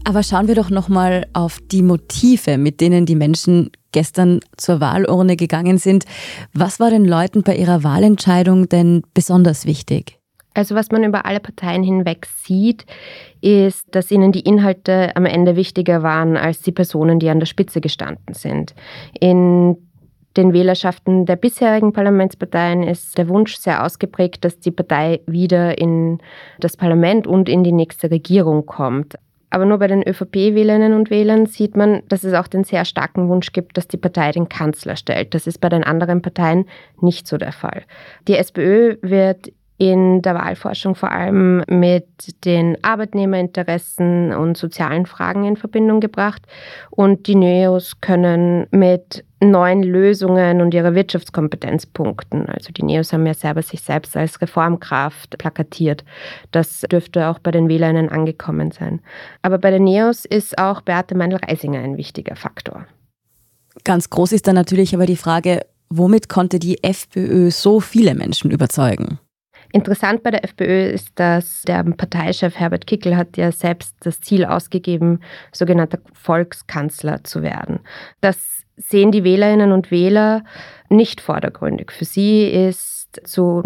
Aber schauen wir doch nochmal auf die Motive, mit denen die Menschen gestern zur Wahlurne gegangen sind. Was war den Leuten bei ihrer Wahlentscheidung denn besonders wichtig? Also was man über alle Parteien hinweg sieht, ist, dass ihnen die Inhalte am Ende wichtiger waren als die Personen, die an der Spitze gestanden sind. In den Wählerschaften der bisherigen Parlamentsparteien ist der Wunsch sehr ausgeprägt, dass die Partei wieder in das Parlament und in die nächste Regierung kommt. Aber nur bei den ÖVP-Wählerinnen und Wählern sieht man, dass es auch den sehr starken Wunsch gibt, dass die Partei den Kanzler stellt. Das ist bei den anderen Parteien nicht so der Fall. Die SPÖ wird in der Wahlforschung vor allem mit den Arbeitnehmerinteressen und sozialen Fragen in Verbindung gebracht. Und die Neos können mit neuen Lösungen und ihrer Wirtschaftskompetenz punkten. Also die Neos haben ja selber sich selbst als Reformkraft plakatiert. Das dürfte auch bei den Wählerinnen angekommen sein. Aber bei den Neos ist auch Beate Meindl-Reisinger ein wichtiger Faktor. Ganz groß ist dann natürlich aber die Frage, womit konnte die FPÖ so viele Menschen überzeugen? Interessant bei der FPÖ ist, dass der Parteichef Herbert Kickl hat ja selbst das Ziel ausgegeben, sogenannter Volkskanzler zu werden. Das sehen die Wählerinnen und Wähler nicht vordergründig. Für sie ist zu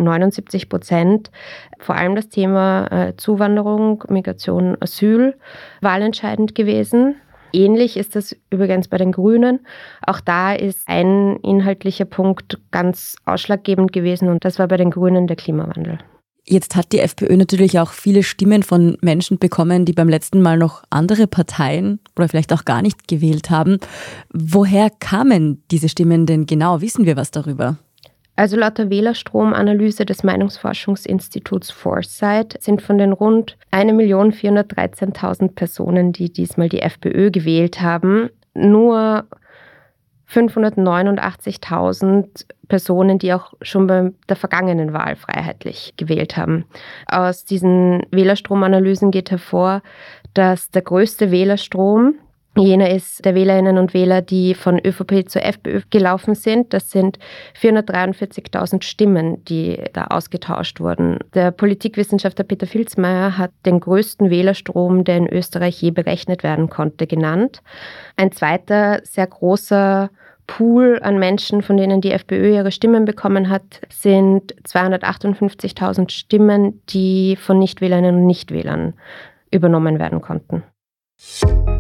79% vor allem das Thema Zuwanderung, Migration, Asyl wahlentscheidend gewesen. Ähnlich ist das übrigens bei den Grünen. Auch da ist ein inhaltlicher Punkt ganz ausschlaggebend gewesen und das war bei den Grünen der Klimawandel. Jetzt hat die FPÖ natürlich auch viele Stimmen von Menschen bekommen, die beim letzten Mal noch andere Parteien oder vielleicht auch gar nicht gewählt haben. Woher kamen diese Stimmen denn genau? Wissen wir was darüber? Also laut der Wählerstromanalyse des Meinungsforschungsinstituts Foresight sind von den rund 1.413.000 Personen, die diesmal die FPÖ gewählt haben, nur 589.000 Personen, die auch schon bei der vergangenen Wahl freiheitlich gewählt haben. Aus diesen Wählerstromanalysen geht hervor, dass der größte Wählerstrom jener ist der Wählerinnen und Wähler, die von ÖVP zur FPÖ gelaufen sind. Das sind 443.000 Stimmen, die da ausgetauscht wurden. Der Politikwissenschaftler Peter Filzmeier hat den größten Wählerstrom, der in Österreich je berechnet werden konnte, genannt. Ein zweiter sehr großer Pool an Menschen, von denen die FPÖ ihre Stimmen bekommen hat, sind 258.000 Stimmen, die von Nichtwählerinnen und Nichtwählern übernommen werden konnten.